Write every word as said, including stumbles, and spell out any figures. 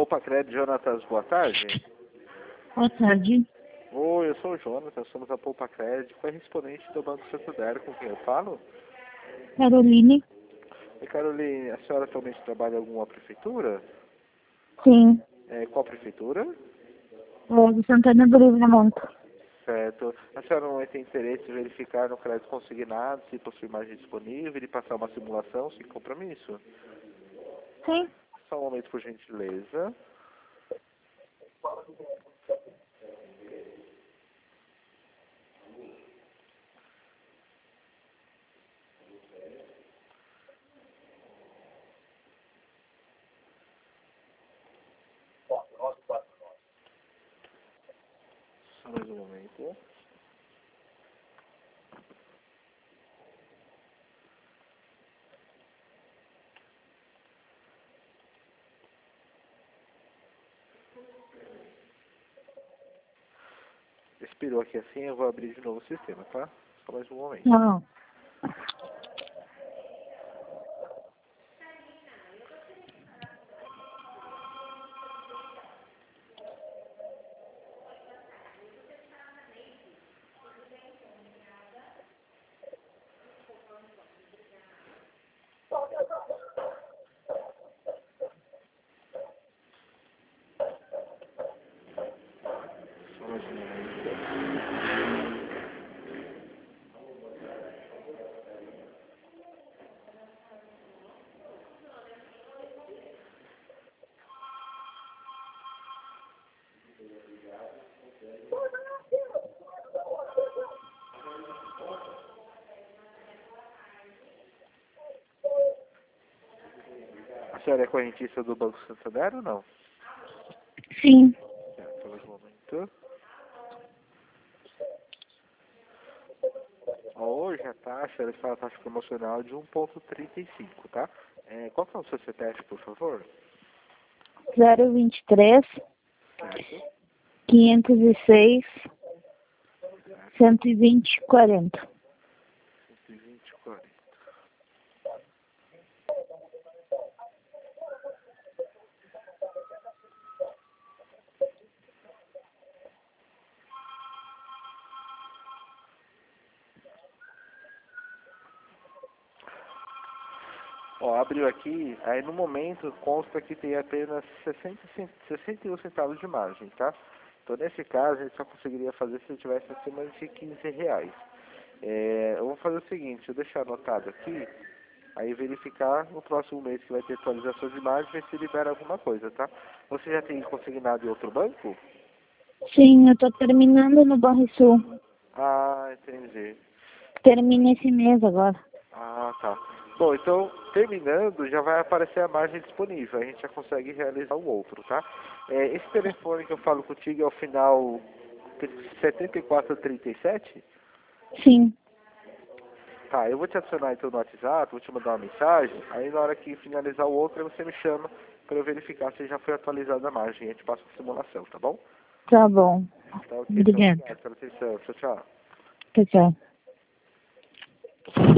Poupa Crédito, Jonatas, boa tarde. Boa tarde. Oi, eu sou o Jonatas, somos a Poupa Crédito, correspondente do Banco Santander, com quem eu falo? Caroline. E Caroline, a senhora atualmente trabalha em alguma prefeitura? Sim. É, qual prefeitura? É de Santana do Livramento. Certo. A senhora não tem interesse em verificar no crédito consignado se possui margem disponível e passar uma simulação sem compromisso? Sim. Só um momento, por gentileza. Só mais um momento. Expirou aqui assim, eu vou abrir de novo o sistema, tá? Só mais um momento. Não. Só mais um momento. A senhora é correntista do Banco Santander ou não? Sim. É, só mais um momento. Hoje a taxa, ela está a taxa promocional de um vírgula trinta e cinco, tá? É, qual que é o seu C P F, por favor? zero vinte e três, Certo. quinhentos e seis, cento e vinte, quarenta. cento e vinte, quarenta. Ó, abriu aqui, aí no momento consta que tem apenas sessenta, sessenta e um centavos de margem, tá? Então nesse caso a gente só conseguiria fazer se tivesse acima de quinze reais. É, eu vou fazer o seguinte, eu deixar anotado aqui, aí verificar no próximo mês que vai ter atualização de margem, ver se libera alguma coisa, tá? Você já tem consignado em outro banco? Sim, eu tô terminando no Banrisul. Ah, entendi. Termina esse mês agora. Ah, tá. Bom, então, terminando, já vai aparecer a margem disponível. A gente já consegue realizar o outro, tá? É, esse telefone que eu falo contigo é o final setenta e quatro trinta e sete? Sim. Tá, eu vou te adicionar então no WhatsApp, vou te mandar uma mensagem. Aí na hora que finalizar o outro, aí você me chama para eu verificar se já foi atualizada a margem. A gente passa a simulação, tá bom? Tá bom. Tá ok, então Obrigada. obrigado pela atenção. Tchau, tchau. Tchau, tchau.